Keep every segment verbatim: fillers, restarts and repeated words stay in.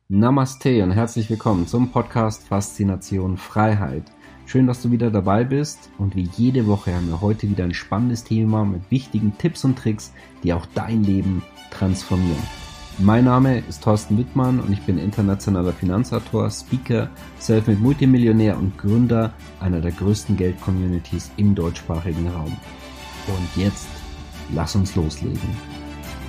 Namaste und herzlich willkommen zum Podcast Faszination Freiheit. Schön, dass du wieder dabei bist und wie jede Woche haben wir heute wieder ein spannendes Thema mit wichtigen Tipps und Tricks, die auch dein Leben transformieren. Mein Name ist Thorsten Wittmann und ich bin internationaler Finanzautor, Speaker, Selfmade Multimillionär und Gründer einer der größten Geld-Communities im deutschsprachigen Raum. Und jetzt lass uns loslegen.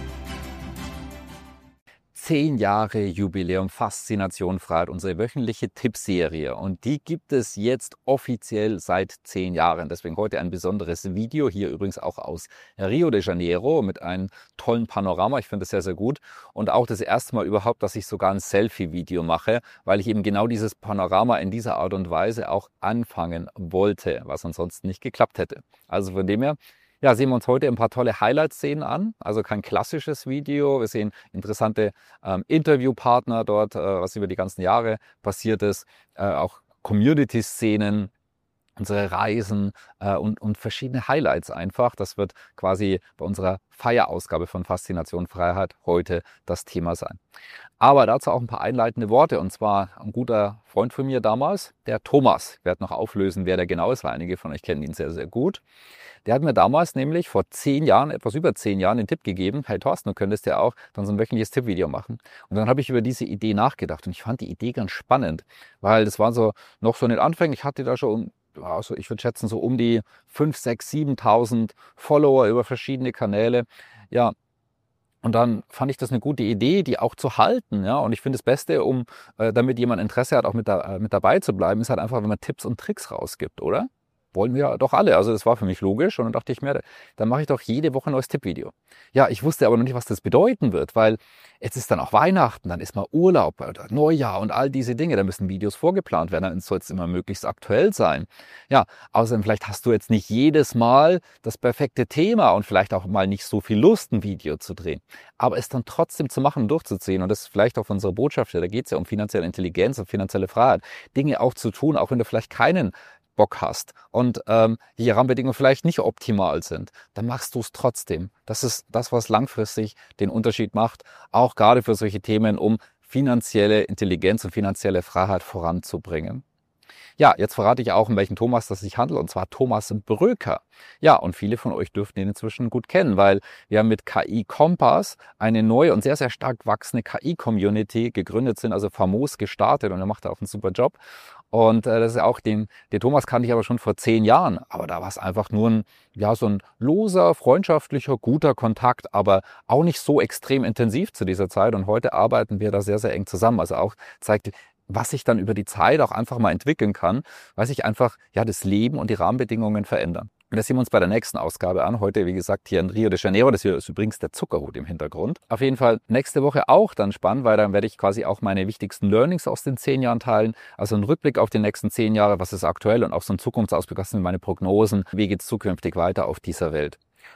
Zehn Jahre Jubiläum Faszination Freiheit, unsere wöchentliche Tippserie. Und die gibt es jetzt offiziell seit zehn Jahren. Deswegen heute ein besonderes Video, hier übrigens auch aus Rio de Janeiro mit einem tollen Panorama. Ich finde es sehr, sehr gut. Und auch das erste Mal überhaupt, dass ich sogar ein Selfie-Video mache, weil ich eben genau dieses Panorama in dieser Art und Weise auch anfangen wollte, was ansonsten nicht geklappt hätte. Also von dem her, ja, sehen wir uns heute ein paar tolle Highlight-Szenen an. Also kein klassisches Video. Wir sehen interessante ähm, Interviewpartner dort, äh, was über die ganzen Jahre passiert ist. Äh, auch Community-Szenen, unsere Reisen äh, und, und verschiedene Highlights einfach. Das wird quasi bei unserer Feierausgabe von Faszination Freiheit heute das Thema sein. Aber dazu auch ein paar einleitende Worte. Und zwar ein guter Freund von mir damals, der Thomas. Ich werde noch auflösen, wer der genau ist, weil einige von euch kennen ihn sehr, sehr gut. Der hat mir damals nämlich vor zehn Jahren, etwas über zehn Jahren, den Tipp gegeben, hey Thorsten, du könntest ja auch dann so ein wöchentliches Tippvideo machen. Und dann habe ich über diese Idee nachgedacht und ich fand die Idee ganz spannend, weil das war so noch so in den Anfängen. Ich hatte da schon, also ich würde schätzen, so um die fünf, sechs, siebentausend Follower über verschiedene Kanäle. Ja, und dann fand ich das eine gute Idee, die auch zu halten. Ja? Und ich finde das Beste, um äh, damit jemand Interesse hat, auch mit, da, äh, mit dabei zu bleiben, ist halt einfach, wenn man Tipps und Tricks rausgibt, oder? Wollen wir doch alle. Also das war für mich logisch und dann dachte ich mir, dann mache ich doch jede Woche ein neues Tippvideo. Ja, ich wusste aber noch nicht, was das bedeuten wird, weil jetzt ist dann auch Weihnachten, dann ist mal Urlaub oder Neujahr und all diese Dinge. Da müssen Videos vorgeplant werden, dann soll es immer möglichst aktuell sein. Ja, außerdem vielleicht hast du jetzt nicht jedes Mal das perfekte Thema und vielleicht auch mal nicht so viel Lust, ein Video zu drehen. Aber es dann trotzdem zu machen und durchzuziehen. Und das ist vielleicht auch unsere Botschaft hier. Da geht es ja um finanzielle Intelligenz und finanzielle Freiheit. Dinge auch zu tun, auch wenn du vielleicht keinen Bock hast und ähm, die Rahmenbedingungen vielleicht nicht optimal sind, dann machst du es trotzdem. Das ist das, was langfristig den Unterschied macht, auch gerade für solche Themen, um finanzielle Intelligenz und finanzielle Freiheit voranzubringen. Ja, jetzt verrate ich auch, um welchen Thomas das sich handelt, und zwar Thomas Bröker. Ja, und viele von euch dürften ihn inzwischen gut kennen, weil wir mit K I Kompass eine neue und sehr, sehr stark wachsende K I-Community gegründet sind, also famos gestartet, und er macht auch einen super Job. Und äh, das ist auch den, den Thomas kannte ich aber schon vor zehn Jahren, aber da war es einfach nur ein, ja, so ein loser, freundschaftlicher, guter Kontakt, aber auch nicht so extrem intensiv zu dieser Zeit, und heute arbeiten wir da sehr, sehr eng zusammen. Also auch zeigt, was sich dann über die Zeit auch einfach mal entwickeln kann, weil sich einfach ja das Leben und die Rahmenbedingungen verändern. Und das sehen wir uns bei der nächsten Ausgabe an. Heute, wie gesagt, hier in Rio de Janeiro. Das hier ist übrigens der Zuckerhut im Hintergrund. Auf jeden Fall nächste Woche auch dann spannend, weil dann werde ich quasi auch meine wichtigsten Learnings aus den zehn Jahren teilen. Also ein Rückblick auf die nächsten zehn Jahre, was ist aktuell, und auch so ein Zukunftsausblick, was sind meine Prognosen, wie geht es zukünftig weiter auf dieser Welt.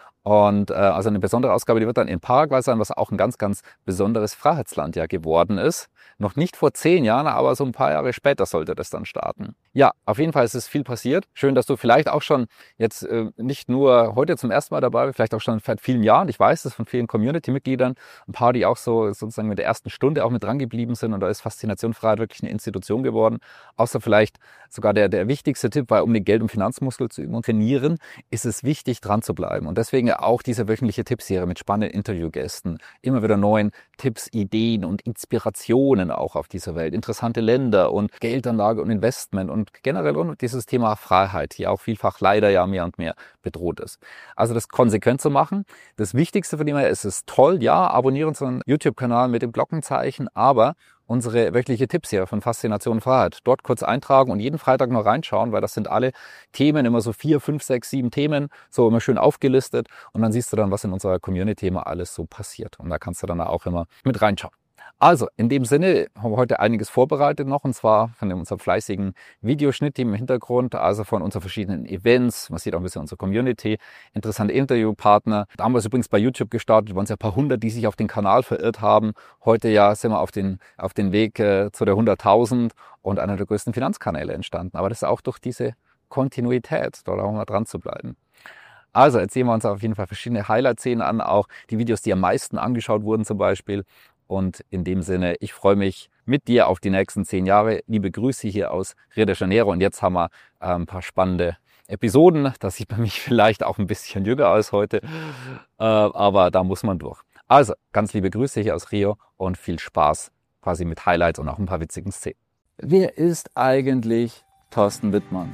Und äh, also eine besondere Ausgabe, die wird dann in Paraguay sein, was auch ein ganz, ganz besonderes Freiheitsland ja geworden ist. Noch nicht vor zehn Jahren, aber so ein paar Jahre später sollte das dann starten. Ja, auf jeden Fall ist es viel passiert. Schön, dass du vielleicht auch schon jetzt äh, nicht nur heute zum ersten Mal dabei bist, vielleicht auch schon seit vielen Jahren. Ich weiß das von vielen Community-Mitgliedern, ein paar, die auch so sozusagen mit der ersten Stunde auch mit dran geblieben sind. Und da ist Faszination Freiheit wirklich eine Institution geworden. Außer vielleicht sogar der, der wichtigste Tipp, weil um den Geld- und Finanzmuskel zu üben und trainieren, ist es wichtig, dran zu bleiben. Und deswegen auch diese wöchentliche Tippserie mit spannenden Interviewgästen. Immer wieder neuen Tipps, Ideen und Inspirationen auch auf dieser Welt. Interessante Länder und Geldanlage und Investment und generell und dieses Thema Freiheit, die auch vielfach leider ja mehr und mehr bedroht ist. Also das konsequent zu machen. Das Wichtigste von dem her ist es toll, ja, abonnieren unseren YouTube-Kanal mit dem Glockenzeichen, aber unsere wöchentliche Tippserie von Faszination Freiheit. Dort kurz eintragen und jeden Freitag noch reinschauen, weil das sind alle Themen, immer so vier, fünf, sechs, sieben Themen, so immer schön aufgelistet. Und dann siehst du dann, was in unserer Community immer alles so passiert. Und da kannst du dann auch immer mit reinschauen. Also, in dem Sinne haben wir heute einiges vorbereitet noch, und zwar von unserem fleißigen Videoschnitt im Hintergrund, also von unseren verschiedenen Events. Man sieht auch ein bisschen unsere Community, interessante Interviewpartner. Damals übrigens bei YouTube gestartet, waren es ja ein paar hundert, die sich auf den Kanal verirrt haben. Heute ja sind wir auf den, auf den Weg äh, zu der hunderttausend und einer der größten Finanzkanäle entstanden. Aber das ist auch durch diese Kontinuität, da auch mal dran zu bleiben. Also, jetzt sehen wir uns auf jeden Fall verschiedene Highlight-Szenen an, auch die Videos, die am meisten angeschaut wurden zum Beispiel. Und in dem Sinne, ich freue mich mit dir auf die nächsten zehn Jahre. Liebe Grüße hier aus Rio de Janeiro. Und jetzt haben wir äh, ein paar spannende Episoden. Das sieht bei mich vielleicht auch ein bisschen jünger aus heute, äh, aber da muss man durch. Also, ganz liebe Grüße hier aus Rio und viel Spaß quasi mit Highlights und auch ein paar witzigen Szenen. Wer ist eigentlich Thorsten Wittmann?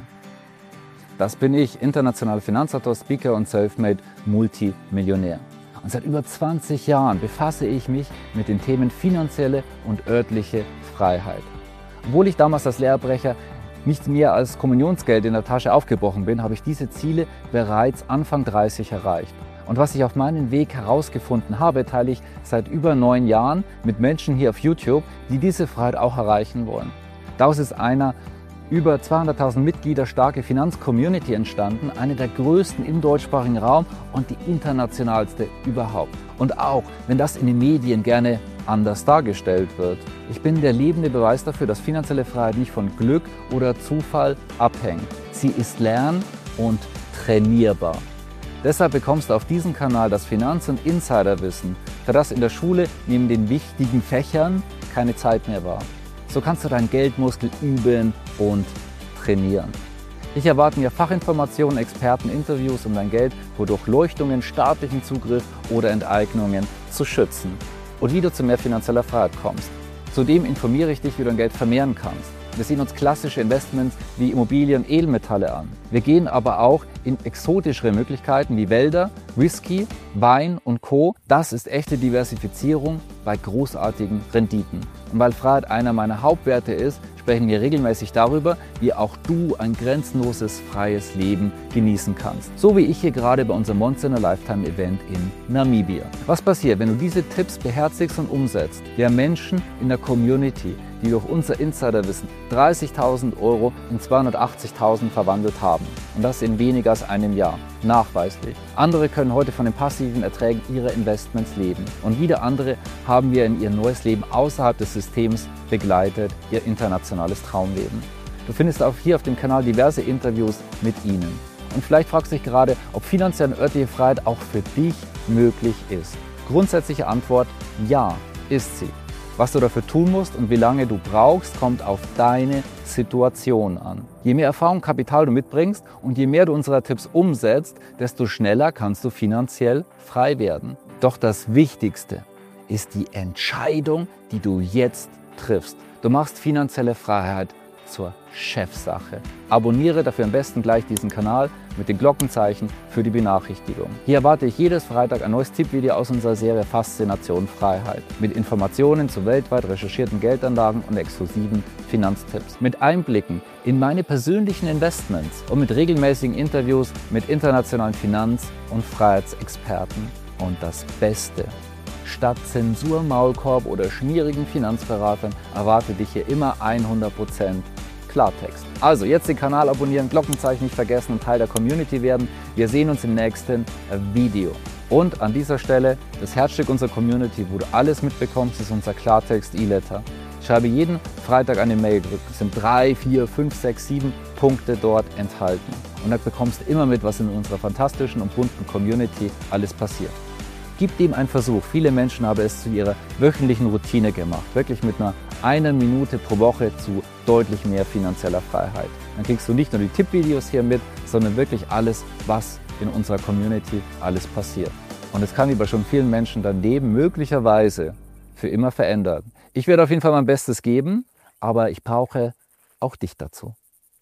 Das bin ich, internationaler Finanzautor, Speaker und Selfmade Multimillionär. Und seit über zwanzig Jahren befasse ich mich mit den Themen finanzielle und örtliche Freiheit. Obwohl ich damals als Lehrbrecher nicht mehr als Kommunionsgeld in der Tasche aufgebrochen bin, habe ich diese Ziele bereits Anfang dreißig erreicht. Und was ich auf meinem Weg herausgefunden habe, teile ich seit über neun Jahren mit Menschen hier auf YouTube, die diese Freiheit auch erreichen wollen. Daraus ist einer über zweihunderttausend Mitglieder starke Finanzcommunity entstanden, eine der größten im deutschsprachigen Raum und die internationalste überhaupt. Und auch, wenn das in den Medien gerne anders dargestellt wird. Ich bin der lebende Beweis dafür, dass finanzielle Freiheit nicht von Glück oder Zufall abhängt. Sie ist lern- und trainierbar. Deshalb bekommst du auf diesem Kanal das Finanz- und Insiderwissen, für das in der Schule neben den wichtigen Fächern keine Zeit mehr war. So kannst du deinen Geldmuskel üben und trainieren. Dich erwarten ja Fachinformationen, Experten, Interviews, um dein Geld vor Durchleuchtungen, staatlichen Zugriff oder Enteignungen zu schützen. Und wie du zu mehr finanzieller Freiheit kommst. Zudem informiere ich dich, wie du dein Geld vermehren kannst. Wir sehen uns klassische Investments wie Immobilien und Edelmetalle an. Wir gehen aber auch in exotischere Möglichkeiten wie Wälder, Whisky, Wein und Co. Das ist echte Diversifizierung bei großartigen Renditen. Und weil Freiheit einer meiner Hauptwerte ist, sprechen wir regelmäßig darüber, wie auch du ein grenzenloses, freies Leben genießen kannst. So wie ich hier gerade bei unserem Once in a Lifetime Event in Namibia. Was passiert, wenn du diese Tipps beherzigst und umsetzt? Wir haben Menschen in der Community, die durch unser Insiderwissen dreißigtausend Euro in zweihundertachtzigtausend verwandelt haben. Und das in weniger als einem Jahr. Nachweislich. Andere können heute von den passiven Erträgen ihrer Investments leben. Und wieder andere haben wir in ihr neues Leben außerhalb des Systems begleitet, ihr internationales Traumleben. Du findest auch hier auf dem Kanal diverse Interviews mit ihnen. Und vielleicht fragst du dich gerade, ob finanzielle und örtliche Freiheit auch für dich möglich ist. Grundsätzliche Antwort: ja, ist sie. Was du dafür tun musst und wie lange du brauchst, kommt auf deine Situation an. Je mehr Erfahrung und Kapital du mitbringst und je mehr du unsere Tipps umsetzt, desto schneller kannst du finanziell frei werden. Doch das Wichtigste ist die Entscheidung, die du jetzt triffst. Du machst finanzielle Freiheit zur Chefsache. Abonniere dafür am besten gleich diesen Kanal mit den Glockenzeichen für die Benachrichtigung. Hier erwarte ich jedes Freitag ein neues Tippvideo aus unserer Serie Faszination Freiheit mit Informationen zu weltweit recherchierten Geldanlagen und exklusiven Finanztipps, mit Einblicken in meine persönlichen Investments und mit regelmäßigen Interviews mit internationalen Finanz- und Freiheitsexperten. Und das Beste: statt Zensur, Maulkorb oder schmierigen Finanzberatern erwarte dich hier immer hundert Prozent Klartext. Also jetzt den Kanal abonnieren, Glockenzeichen nicht vergessen und Teil der Community werden. Wir sehen uns im nächsten Video. Und an dieser Stelle, das Herzstück unserer Community, wo du alles mitbekommst, ist unser Klartext E-Letter. Ich schreibe jeden Freitag eine Mail. Es sind drei, vier, fünf, sechs, sieben Punkte dort enthalten. Und da bekommst du immer mit, was in unserer fantastischen und bunten Community alles passiert. Gib dem einen Versuch. Viele Menschen haben es zu ihrer wöchentlichen Routine gemacht. Wirklich mit einer einer Minute pro Woche zu deutlich mehr finanzieller Freiheit. Dann kriegst du nicht nur die Tippvideos hier mit, sondern wirklich alles, was in unserer Community alles passiert. Und es kann wie bei schon vielen Menschen dein Leben möglicherweise für immer verändern. Ich werde auf jeden Fall mein Bestes geben, aber ich brauche auch dich dazu.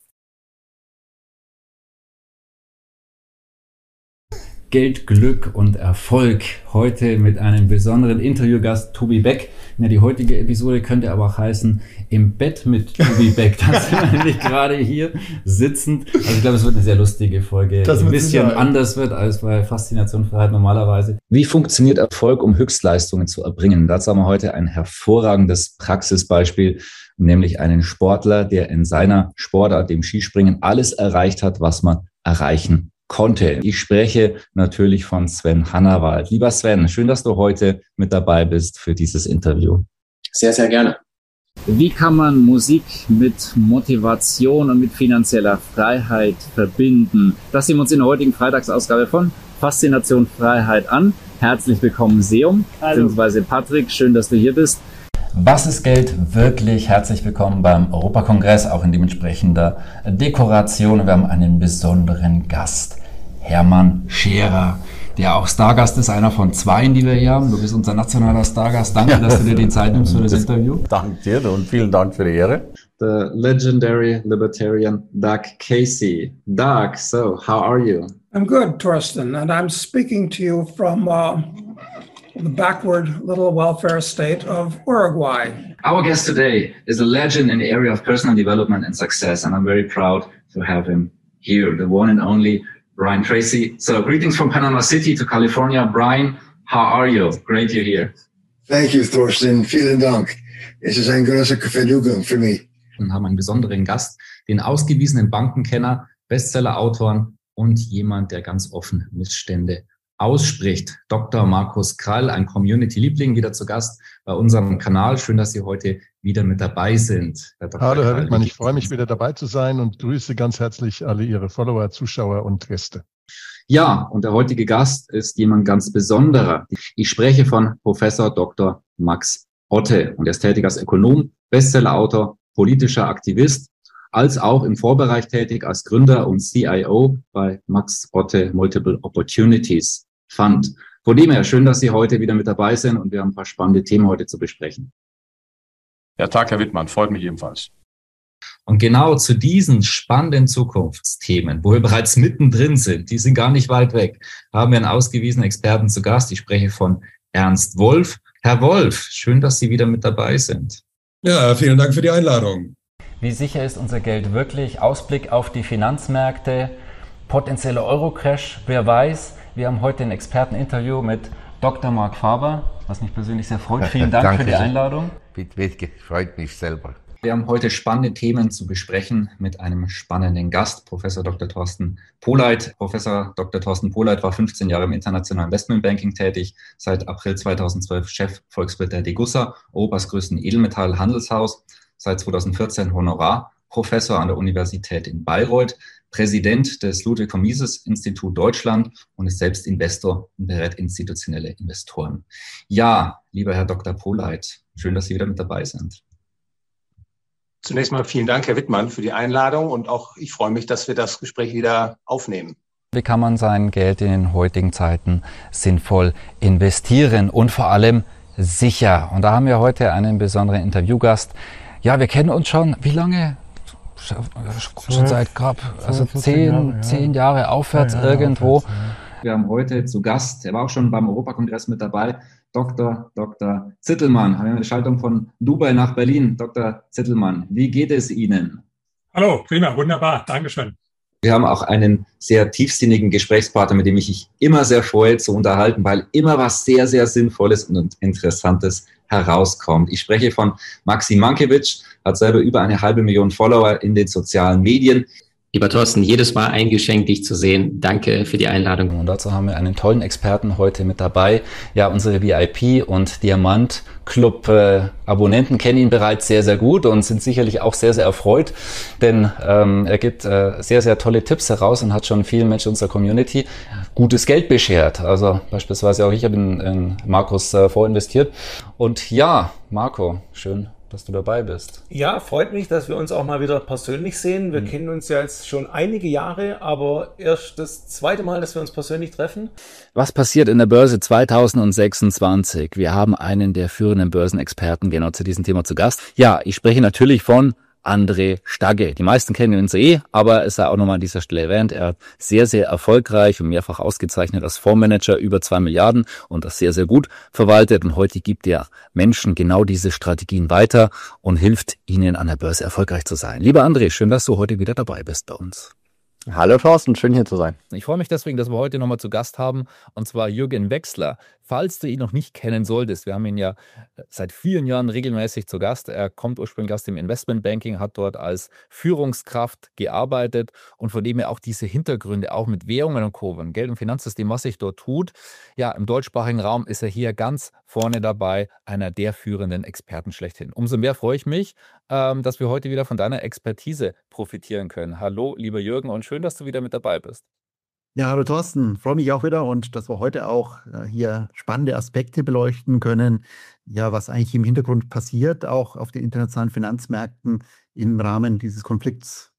Geld, Glück und Erfolg. Heute mit einem besonderen Interviewgast, Tobi Beck. Ja, die heutige Episode könnte aber auch heißen, im Bett mit Tobi Beck. Da sind wir nämlich gerade hier sitzend. Also ich glaube, es wird eine sehr lustige Folge, die ein bisschen anders wird als bei Faszination Freiheit normalerweise. Wie funktioniert Erfolg, um Höchstleistungen zu erbringen? Dazu haben wir heute ein hervorragendes Praxisbeispiel, nämlich einen Sportler, der in seiner Sportart, dem Skispringen, alles erreicht hat, was man erreichen konnte. Ich spreche natürlich von Sven Hannawald. Lieber Sven, schön, dass du heute mit dabei bist für dieses Interview. Sehr, sehr gerne. Wie kann man Musik mit Motivation und mit finanzieller Freiheit verbinden? Das sehen wir uns in der heutigen Freitagsausgabe von Faszination Freiheit an. Herzlich willkommen, Seum, beziehungsweise Patrick. Schön, dass du hier bist. Was ist Geld wirklich? Herzlich willkommen beim Europakongress, auch in dementsprechender Dekoration. Wir haben einen besonderen Gast, Hermann Scherer, der auch Stargast ist, einer von zwei, die wir hier haben. Du bist unser nationaler Stargast. Danke, ja, dass du dir die Zeit nimmst für das, das Interview. Danke dir und vielen Dank für die Ehre. The legendary libertarian Doug Casey. Doug, so how are you? I'm good, Torsten, and I'm speaking to you from uh, the backward little welfare state of Uruguay. Our guest today is a legend in the area of personal development and success, and I'm very proud to have him here, the one and only Brian Tracy. So greetings from Panama City to California. Brian, how are you? Great you're here. Thank you, Thorsten. Vielen Dank. Es ist eine große Vergnügen für mich. Und haben einen besonderen Gast, den ausgewiesenen Bankenkenner, Bestseller-Autoren und jemand, der ganz offen Missstände ausspricht. Doktor Markus Krall, ein Community-Liebling, wieder zu Gast bei unserem Kanal. Schön, dass Sie heute wieder mit dabei sind. Herr Hallo, Herr Wittmann, ich freue mich, wieder dabei zu sein und grüße ganz herzlich alle Ihre Follower, Zuschauer und Gäste. Ja, und der heutige Gast ist jemand ganz Besonderer. Ich spreche von Professor Doktor Max Otte und er ist tätig als Ökonom, Bestsellerautor, politischer Aktivist, als auch im Vorbereich tätig als Gründer und C I O bei Max Otte Multiple Opportunities Fund. Von dem her, schön, dass Sie heute wieder mit dabei sind und wir haben ein paar spannende Themen heute zu besprechen. Ja, Tag, Herr Wittmann, freut mich ebenfalls. Und genau zu diesen spannenden Zukunftsthemen, wo wir bereits mittendrin sind, die sind gar nicht weit weg, haben wir einen ausgewiesenen Experten zu Gast. Ich spreche von Ernst Wolf. Herr Wolf, schön, dass Sie wieder mit dabei sind. Ja, vielen Dank für die Einladung. Wie sicher ist unser Geld wirklich? Ausblick auf die Finanzmärkte, potenzieller Euro-Crash, wer weiß. Wir haben heute ein Experteninterview mit Doktor Mark Faber, was mich persönlich sehr freut. Vielen Dank Danke für die Einladung. Bitte, freut mich selber. Wir haben heute spannende Themen zu besprechen mit einem spannenden Gast, Professor Doktor Thorsten Pohleit. Professor Doktor Thorsten Pohleit war fünfzehn Jahre im internationalen Investmentbanking tätig, seit April zweitausendzwölf Chef Volkswirt der Degussa, Europas größten Edelmetall-Handelshaus, seit zweitausendvierzehn Honorarprofessor an der Universität in Bayreuth, Präsident des Ludwig von Mises Institut Deutschland und ist selbst Investor und berät institutionelle Investoren. Ja, lieber Herr Doktor Pohleit, schön, dass Sie wieder mit dabei sind. Zunächst mal vielen Dank, Herr Wittmann, für die Einladung und auch ich freue mich, dass wir das Gespräch wieder aufnehmen. Wie kann man sein Geld in den heutigen Zeiten sinnvoll investieren und vor allem sicher? Und da haben wir heute einen besonderen Interviewgast. Ja, wir kennen uns schon, wie lange? Schon seit knapp, also zehn, Jahre, ja. zehn Jahre aufwärts ja, ja, irgendwo. Aufwärts, ja. Wir haben heute zu Gast, er war auch schon beim Europakongress mit dabei, Doktor Doktor Zittelmann. Haben wir eine Schaltung von Dubai nach Berlin. Doktor Zittelmann, wie geht es Ihnen? Hallo, prima, wunderbar, Dankeschön. Wir haben auch einen sehr tiefsinnigen Gesprächspartner, mit dem ich mich immer sehr freue zu unterhalten, weil immer was sehr, sehr Sinnvolles und Interessantes herauskommt. Ich spreche von Maxim Mankiewicz, hat selber über eine halbe Million Follower in den sozialen Medien. Lieber Thorsten, jedes Mal ein Geschenk, dich zu sehen. Danke für die Einladung. Und dazu haben wir einen tollen Experten heute mit dabei. Ja, unsere V I P- und Diamant-Club-Abonnenten äh, kennen ihn bereits sehr, sehr gut und sind sicherlich auch sehr, sehr erfreut, denn ähm, er gibt äh, sehr, sehr tolle Tipps heraus und hat schon vielen Menschen unserer Community gutes Geld beschert. Also beispielsweise auch ich habe in, in Markus äh, vorinvestiert. Und ja, Marco, schön, dass du dabei bist. Ja, freut mich, dass wir uns auch mal wieder persönlich sehen. Wir mhm. kennen uns ja jetzt schon einige Jahre, aber erst das zweite Mal, dass wir uns persönlich treffen. Was passiert in der Börse zweitausendsechsundzwanzig? Wir haben einen der führenden Börsenexperten genau zu diesem Thema zu Gast. Ja, ich spreche natürlich von André Stagge. Die meisten kennen ihn eh, aber es sei auch nochmal an dieser Stelle erwähnt, er hat sehr, sehr erfolgreich und mehrfach ausgezeichnet als Fondsmanager über zwei Milliarden und das sehr, sehr gut verwaltet. Und heute gibt er Menschen genau diese Strategien weiter und hilft ihnen an der Börse erfolgreich zu sein. Lieber André, schön, dass du heute wieder dabei bist bei uns. Hallo Thorsten, schön hier zu sein. Ich freue mich deswegen, dass wir heute nochmal zu Gast haben, und zwar Jürgen Wechsler. Falls du ihn noch nicht kennen solltest, wir haben ihn ja seit vielen Jahren regelmäßig zu Gast. Er kommt ursprünglich aus dem Investmentbanking, hat dort als Führungskraft gearbeitet und von dem er auch diese Hintergründe, auch mit Währungen und Co., im Geld- und Finanzsystem, was sich dort tut. Ja, im deutschsprachigen Raum ist er hier ganz vorne dabei, einer der führenden Experten schlechthin. Umso mehr freue ich mich, ähm, dass wir heute wieder von deiner Expertise profitieren können. Hallo, lieber Jürgen, und schön, dass du wieder mit dabei bist. Ja, hallo Thorsten, freue mich auch wieder und dass wir heute auch äh, hier spannende Aspekte beleuchten können, ja, was eigentlich im Hintergrund passiert, auch auf den internationalen Finanzmärkten im Rahmen dieses Konflikts.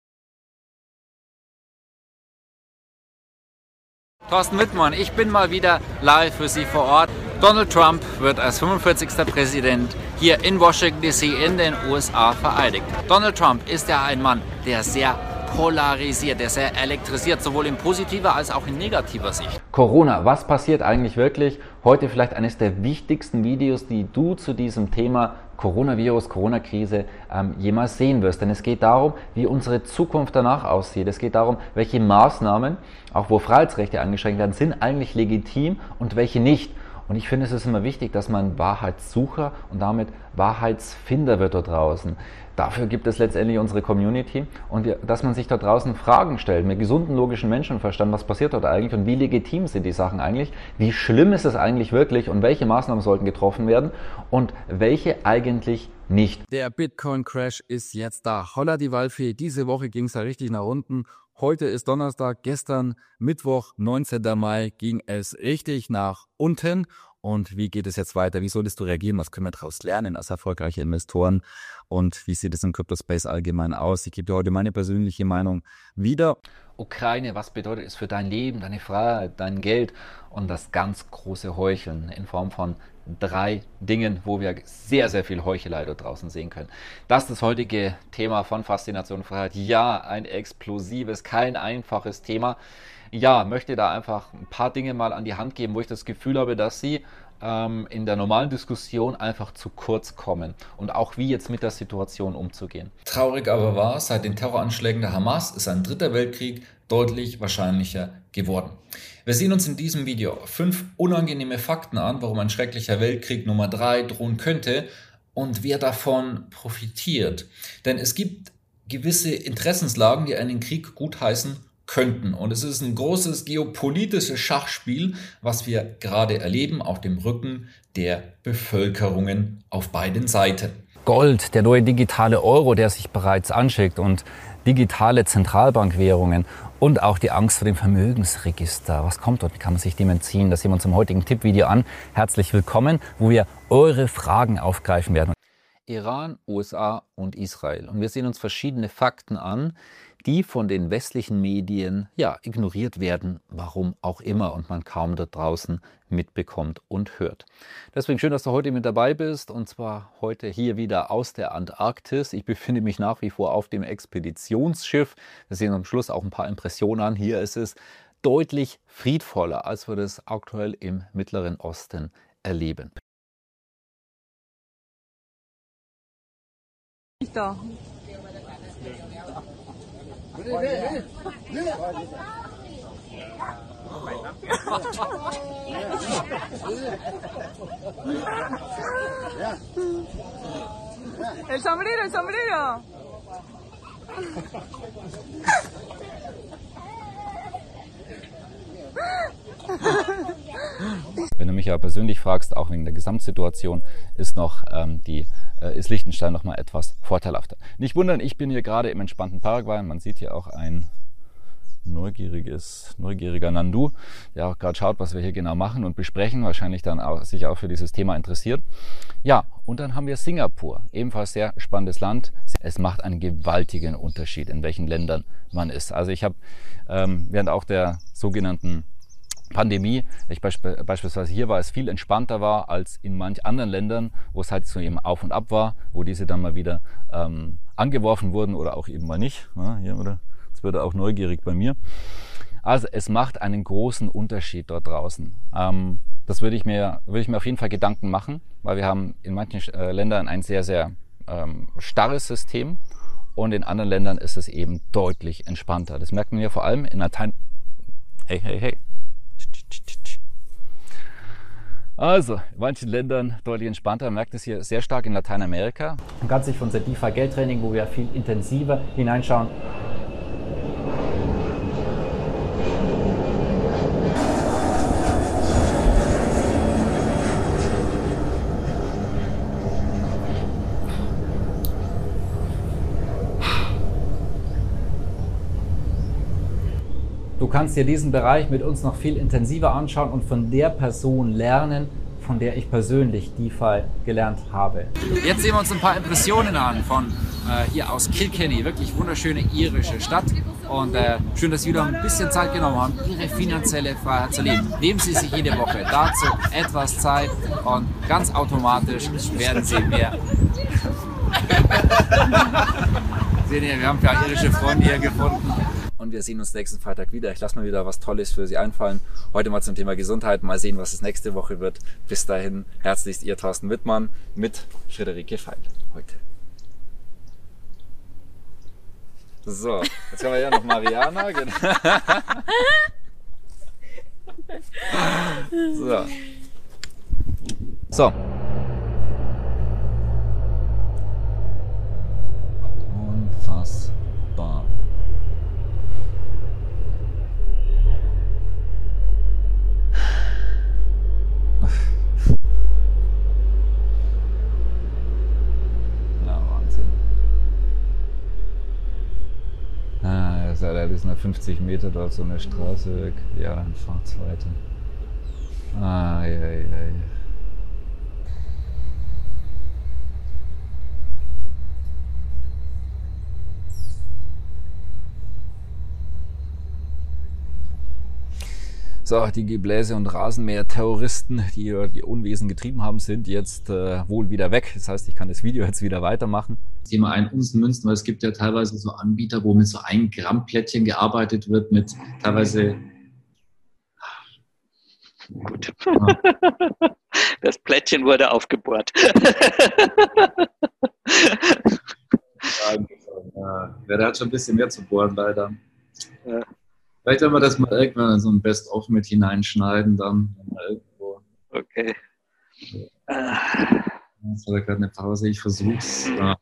Thorsten Wittmann, ich bin mal wieder live für Sie vor Ort. Donald Trump wird als fünfundvierzigster Präsident hier in Washington D C in den U S A vereidigt. Donald Trump ist ja ein Mann, der sehr polarisiert, der sehr elektrisiert, sowohl in positiver als auch in negativer Sicht. Corona, was passiert eigentlich wirklich? Heute vielleicht eines der wichtigsten Videos, die du zu diesem Thema Coronavirus, Corona-Krise ähm, jemals sehen wirst. Denn es geht darum, wie unsere Zukunft danach aussieht. Es geht darum, welche Maßnahmen, auch wo Freiheitsrechte eingeschränkt werden, sind eigentlich legitim und welche nicht. Und ich finde, es ist immer wichtig, dass man Wahrheitssucher und damit Wahrheitsfinder wird dort draußen. Dafür gibt es letztendlich unsere Community und dass man sich da draußen Fragen stellt, mit gesundem logischen Menschenverstand, was passiert dort eigentlich und wie legitim sind die Sachen eigentlich, wie schlimm ist es eigentlich wirklich und welche Maßnahmen sollten getroffen werden und welche eigentlich nicht. Der Bitcoin-Crash ist jetzt da. Holla die Waldfee, diese Woche ging es da richtig nach unten. Heute ist Donnerstag, gestern Mittwoch, neunzehnter Mai, ging es richtig nach unten. Und wie geht es jetzt weiter? Wie solltest du reagieren? Was können wir daraus lernen als erfolgreiche Investoren? Und wie sieht es im Crypto-Space allgemein aus? Ich gebe dir heute meine persönliche Meinung wieder. Ukraine, was bedeutet es für dein Leben, deine Freiheit, dein Geld und das ganz große Heucheln in Form von drei Dingen, wo wir sehr, sehr viel Heuchelei dort draußen sehen können. Das ist das heutige Thema von Faszination Freiheit. Ja, ein explosives, kein einfaches Thema. Ja, möchte da einfach ein paar Dinge mal an die Hand geben, wo ich das Gefühl habe, dass sie ähm, in der normalen Diskussion einfach zu kurz kommen und auch wie jetzt mit der Situation umzugehen. Traurig aber wahr, seit den Terroranschlägen der Hamas ist ein dritter Weltkrieg deutlich wahrscheinlicher geworden. Wir sehen uns in diesem Video fünf unangenehme Fakten an, warum ein schrecklicher Weltkrieg Nummer drei drohen könnte und wer davon profitiert. Denn es gibt gewisse Interessenslagen, die einen Krieg gutheißen könnten. Und es ist ein großes geopolitisches Schachspiel, was wir gerade erleben, auf dem Rücken der Bevölkerungen auf beiden Seiten. Gold, der neue digitale Euro, der sich bereits anschickt und digitale Zentralbankwährungen und auch die Angst vor dem Vermögensregister. Was kommt dort? Wie kann man sich dem entziehen? Das sehen wir uns im heutigen Tippvideo an. Herzlich willkommen, wo wir eure Fragen aufgreifen werden. Iran, U S A und Israel. Und wir sehen uns verschiedene Fakten an, die von den westlichen Medien ja ignoriert werden, warum auch immer, und man kaum dort draußen mitbekommt und hört. Deswegen schön, dass du heute mit dabei bist, und zwar heute hier wieder aus der Antarktis. Ich befinde mich nach wie vor auf dem Expeditionsschiff. Wir sehen am Schluss auch ein paar Impressionen an. Hier ist es deutlich friedvoller, als wir das aktuell im Mittleren Osten erleben. Da. El sombrero, el sombrero. Wenn du mich ja persönlich fragst, auch wegen der Gesamtsituation, ist noch ähm, die äh, ist Liechtenstein noch mal etwas vorteilhafter. Nicht wundern, ich bin hier gerade im entspannten Paraguay. Man sieht hier auch ein neugieriges, neugieriger Nandu, der auch gerade schaut, was wir hier genau machen und besprechen, wahrscheinlich dann auch, sich auch für dieses Thema interessiert. Ja, und dann haben wir Singapur, ebenfalls sehr spannendes Land. Es macht einen gewaltigen Unterschied, in welchen Ländern man ist. Also ich habe ähm, während auch der sogenannten Pandemie, ich beisp beispielsweise hier war es viel entspannter war als in manch anderen Ländern, wo es halt so eben auf und ab war, wo diese dann mal wieder ähm, angeworfen wurden oder auch eben mal nicht. Ja, hier oder jetzt wird er auch neugierig bei mir. Also es macht einen großen Unterschied dort draußen. Ähm, das würde ich mir würde ich mir auf jeden Fall Gedanken machen, weil wir haben in manchen äh, Ländern ein sehr sehr ähm, starres System und in anderen Ländern ist es eben deutlich entspannter. Das merkt man ja vor allem in Latein. Hey hey hey. Also, in manchen Ländern deutlich entspannter. Man merkt es hier sehr stark in Lateinamerika. Man kann sich von unser DeFi-Geldtraining, wo wir viel intensiver hineinschauen. Du Du kannst dir diesen Bereich mit uns noch viel intensiver anschauen und von der Person lernen, von der ich persönlich DeFi gelernt habe. Jetzt sehen wir uns ein paar Impressionen an von äh, hier aus Kilkenny, wirklich wunderschöne irische Stadt. Und äh, schön, dass Sie wieder ein bisschen Zeit genommen haben, Ihre finanzielle Freiheit zu leben. Nehmen Sie sich jede Woche dazu etwas Zeit und ganz automatisch werden Sie mehr. Sehen Sie, wir haben ein paar irische Freunde hier gefunden. Und wir sehen uns nächsten Freitag wieder. Ich lasse mir wieder was Tolles für Sie einfallen. Heute mal zum Thema Gesundheit. Mal sehen, was es nächste Woche wird. Bis dahin, herzlichst Ihr Thorsten Wittmann mit Friederike Feil heute. So, jetzt haben wir ja noch Mariana. So. So. Unfassbar. Ja, Wahnsinn. Ah, das ist nur fünfzig Meter dort so eine Straße weg. Ja, dann fahrt's weiter. Ah, ja, ja, ja. So, die Gebläse- und Rasenmäher-Terroristen, die die Unwesen getrieben haben, sind jetzt äh, wohl wieder weg. Das heißt, ich kann das Video jetzt wieder weitermachen. Thema ein Unsen Münzen, weil es gibt ja teilweise so Anbieter, wo mit so ein Gramm Plättchen gearbeitet wird, mit teilweise... Gut. Ja. Das Plättchen wurde aufgebohrt. Ja, der hat schon ein bisschen mehr zu bohren, leider. Ja. Vielleicht werden wir das mal irgendwann in so ein Best-of mit hineinschneiden, dann mal irgendwo. Okay. Jetzt war da gerade eine Pause, ich versuch's. Ja.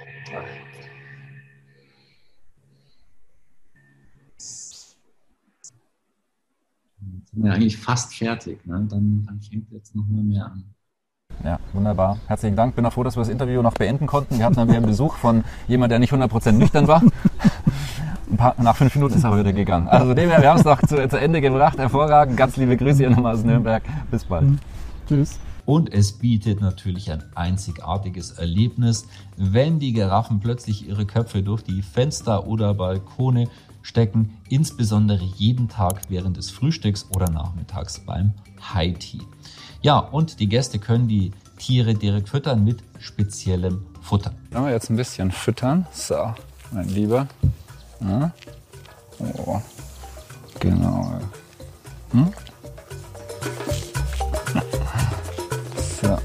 Jetzt sind wir eigentlich fast fertig, ne? Dann, dann fängt jetzt noch mal mehr an. Ja, wunderbar. Herzlichen Dank. Bin auch froh, dass wir das Interview noch beenden konnten. Wir hatten dann wieder einen Besuch von jemandem, der nicht hundert Prozent nüchtern war. Ein paar, nach fünf Minuten ist er wieder gegangen. Also dem her, wir haben es noch zu, zu Ende gebracht. Hervorragend. Ganz liebe Grüße hier nochmal aus Nürnberg. Bis bald. Mhm. Tschüss. Und es bietet natürlich ein einzigartiges Erlebnis, wenn die Giraffen plötzlich ihre Köpfe durch die Fenster oder Balkone stecken, insbesondere jeden Tag während des Frühstücks oder nachmittags beim High Tea. Ja, und die Gäste können die Tiere direkt füttern mit speziellem Futter. Können wir jetzt ein bisschen füttern. So, mein Lieber. Ja. Oh. Genau. Hm? So.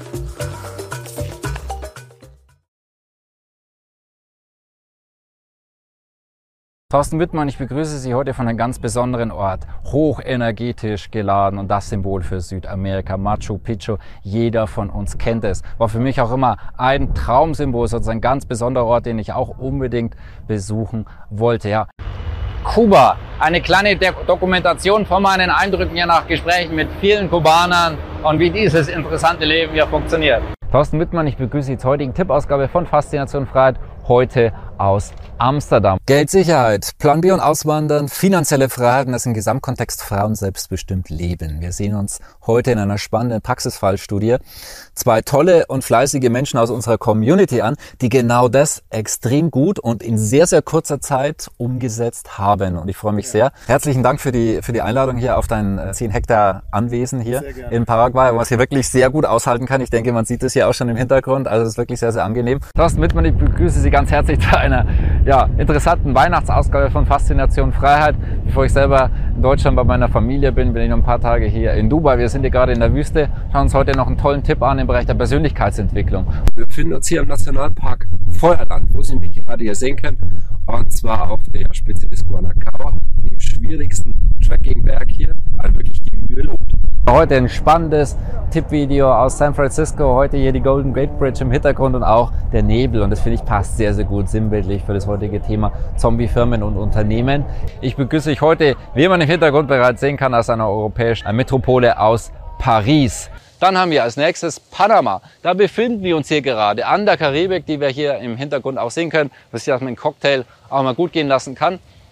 Thorsten Wittmann, ich begrüße Sie heute von einem ganz besonderen Ort, hochenergetisch geladen und das Symbol für Südamerika, Machu Picchu. Jeder von uns kennt es. War für mich auch immer ein Traumsymbol, sozusagen ein ganz besonderer Ort, den ich auch unbedingt besuchen wollte. Ja. Kuba, eine kleine Dokumentation von meinen Eindrücken hier nach Gesprächen mit vielen Kubanern und wie dieses interessante Leben hier funktioniert. Thorsten Wittmann, ich begrüße Sie zur heutigen Tippausgabe von Faszination Freiheit, heute aus Amsterdam. Geldsicherheit, Plan B und Auswandern, finanzielle Freiheit und das im Gesamtkontext Frauen selbstbestimmt leben. Wir sehen uns heute in einer spannenden Praxisfallstudie zwei tolle und fleißige Menschen aus unserer Community an, die genau das extrem gut und in sehr, sehr kurzer Zeit umgesetzt haben. Und ich freue mich sehr. Herzlichen Dank für die, für die Einladung hier auf dein zehn Hektar Anwesen hier in Paraguay, was hier wirklich sehr gut aushalten kann. Ich denke, man sieht es hier auch schon im Hintergrund. Also es ist wirklich sehr, sehr angenehm. Thorsten Wittmann, ich begrüße Sie ganz herzlich zu einer ja, interessanten Weihnachtsausgabe von Faszination Freiheit. Bevor ich selber in Deutschland bei meiner Familie bin, bin ich noch ein paar Tage hier in Dubai. Wir sind hier gerade in der Wüste. Schauen uns heute noch einen tollen Tipp an im Bereich der Persönlichkeitsentwicklung. Wir befinden uns hier im Nationalpark Feuerland, wo Sie mich gerade hier sehen können. Und zwar auf der Spitze des Guanacao, dem schwierigsten Trekkingberg hier. Also wirklich die Mühe lohnt. Heute ein spannendes Tippvideo aus San Francisco. Heute hier die Golden Gate Bridge im Hintergrund und auch der Nebel. Und das finde ich passt sehr, sehr gut sinnbildlich für das heutige Thema Zombie-Firmen und Unternehmen. Ich begrüße euch heute, wie man im Hintergrund bereits sehen kann, aus einer europäischen Metropole aus Paris. Dann haben wir als nächstes Panama. Da befinden wir uns hier gerade an der Karibik, die wir hier im Hintergrund auch sehen können, was ich auch mit dem Cocktail auch mal gut gehen lassen kann.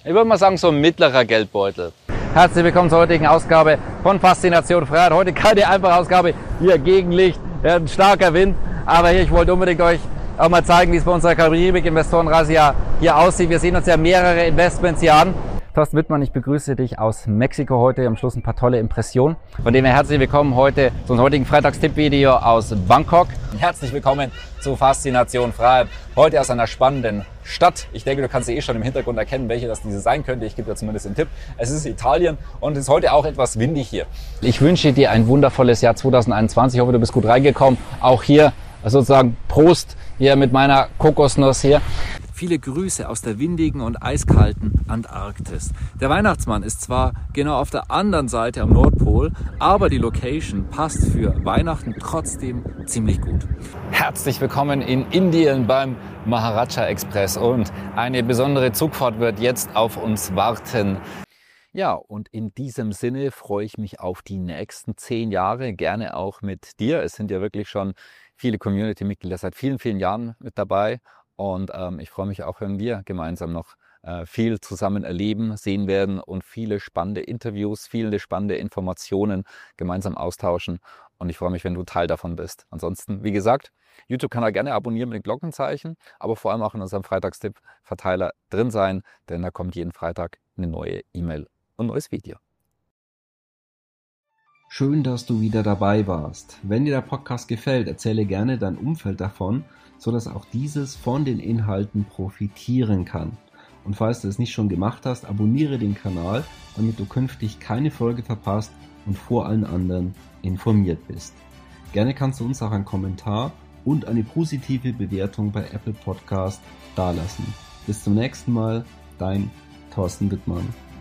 Ich würde mal sagen, so ein mittlerer Geldbeutel. Herzlich willkommen zur heutigen Ausgabe von Faszination Freiheit. Heute keine einfache Ausgabe, hier Gegenlicht, ein starker Wind. Aber hier, ich wollte unbedingt euch auch mal zeigen, wie es bei unserer Karibik-Investorenreise ja hier aussieht. Wir sehen uns ja mehrere Investments hier an. Thorsten Wittmann, ich begrüße dich aus Mexiko heute. Am Schluss ein paar tolle Impressionen. Von dem her herzlich willkommen heute zu unserem heutigen Freitagstipp-Video aus Bangkok. Herzlich willkommen zu Faszination Freiheit. Heute aus einer spannenden Stadt. Ich denke, du kannst eh schon im Hintergrund erkennen, welche das diese sein könnte. Ich gebe dir zumindest den Tipp. Es ist Italien und es ist heute auch etwas windig hier. Ich wünsche dir ein wundervolles Jahr zwanzig einundzwanzig. Ich hoffe, du bist gut reingekommen. Auch hier sozusagen Prost hier mit meiner Kokosnuss hier. Viele Grüße aus der windigen und eiskalten Antarktis. Der Weihnachtsmann ist zwar genau auf der anderen Seite am Nordpol, aber die Location passt für Weihnachten trotzdem ziemlich gut. Herzlich willkommen in Indien beim Maharaja Express und eine besondere Zugfahrt wird jetzt auf uns warten. Ja, und in diesem Sinne freue ich mich auf die nächsten zehn Jahre, gerne auch mit dir. Es sind ja wirklich schon viele Community-Mitglieder seit vielen, vielen Jahren mit dabei. Und ähm, ich freue mich auch, wenn wir gemeinsam noch äh, viel zusammen erleben, sehen werden und viele spannende Interviews, viele spannende Informationen gemeinsam austauschen. Und ich freue mich, wenn du Teil davon bist. Ansonsten, wie gesagt, YouTube-Kanal gerne abonnieren mit den Glockenzeichen, aber vor allem auch in unserem Freitagstipp-Verteiler drin sein, denn da kommt jeden Freitag eine neue E-Mail und ein neues Video. Schön, dass du wieder dabei warst. Wenn dir der Podcast gefällt, erzähle gerne dein Umfeld davon, sodass auch dieses von den Inhalten profitieren kann. Und falls du es nicht schon gemacht hast, abonniere den Kanal, damit du künftig keine Folge verpasst und vor allen anderen informiert bist. Gerne kannst du uns auch einen Kommentar und eine positive Bewertung bei Apple Podcast dalassen. Bis zum nächsten Mal, dein Thorsten Wittmann.